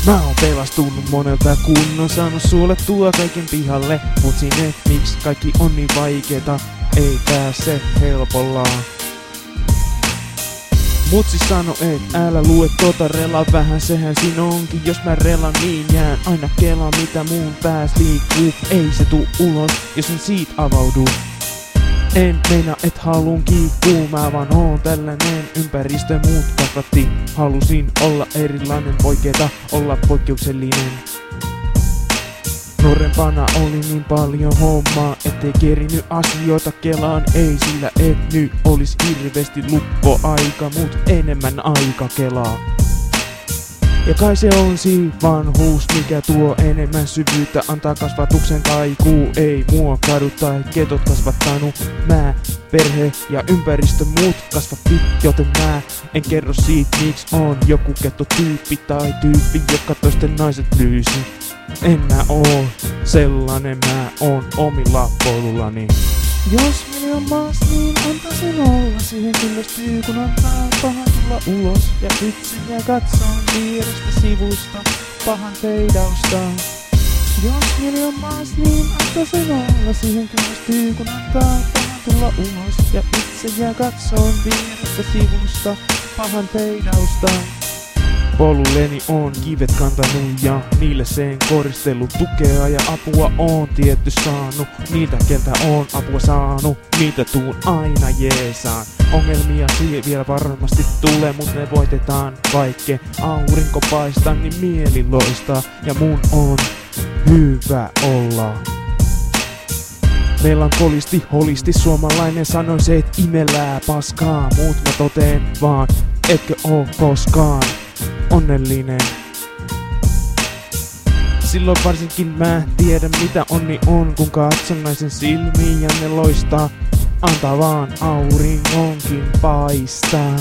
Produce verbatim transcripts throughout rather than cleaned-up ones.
Mä oon pelastunut monelta kun on saanut suolettua kaiken pihalle. Mutsin et miksi kaikki on niin vaikeeta, ei pääse helpolla. Mutsi sano et älä lue tota relaa vähän, sehän siinä onkin. Jos mä relan niin jään aina kelaa mitä muun pääs liikkuu. Ei se tuu ulos jos en siitä avaudu. En meina et haluun kiikkuu, mä vaan oon tällainen. Ympäristö muut kasvatti, halusin olla erilainen, poiketa olla poikkeuksellinen. Nuorempana oli niin paljon hommaa, ettei kerinyt asioita kelaan. Ei sillä et nyt olis hirveesti lukkoaika, mut enemmän aika kelaa. Ja kai se on siinä vanhuus, mikä tuo enemmän syvyyttä, antaa kasvatuksen kaikuu. Ei mua kadu tai ketot kasvattanut, mä, perhe ja ympäristö muut kasvatti, joten mä en kerro siitä miksi on joku kettotyyppi tai tyyppi, joka toisten naiset lyysi. En mä oo sellainen, mä oon omilla polullani. Jos meni on maas, niin antaa sen olla. Siihen kyllästyy kun antaa pahan tulla ulos. Ja itse ja katson vierestä sivusta pahan feidausta. Jos mieli on maas, niin antaa sen olla. Siihen kyllästyy kun antaa pahan tulla ulos. Ja itse ja katson vierestä sivusta pahan feidausta. Polulleni on kivet kantanut ja niille sen koristellut. Tukea ja apua on tietty saanut. Niiltä keltä on apua saanut, niitä tuun aina jeesaan. Ongelmia siihen vielä varmasti tulee, mut ne voitetaan vaikke aurinko paistaa, niin mieli loistaa. Ja mun on hyvä olla. Melankolisti, holisti, suomalainen sanoi se, et imelää paskaa. Mut mä toteen vaan, etkö oo koskaan onnellinen. Silloin varsinkin mä tiedän mitä onni on, kun katson naisen silmiin ja ne loistaa. Antaa vaan auringonkin paistaa.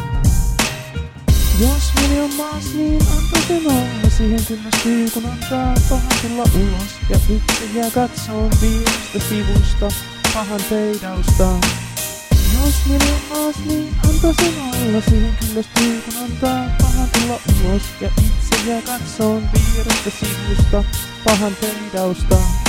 Jos mieli on maas, niin antaa sen olla. Siihen kyllästyy kun antaa pahan tulla ulos. Ja itse jää katsoon vierestä sivusta pahan feidausta. Jos mieli on maas, niin antaa sen olla. Siihen kyllästyy kun antaa pahan tulla ulos. Ja itse jää katsoon vierestä sivusta pahan feidausta.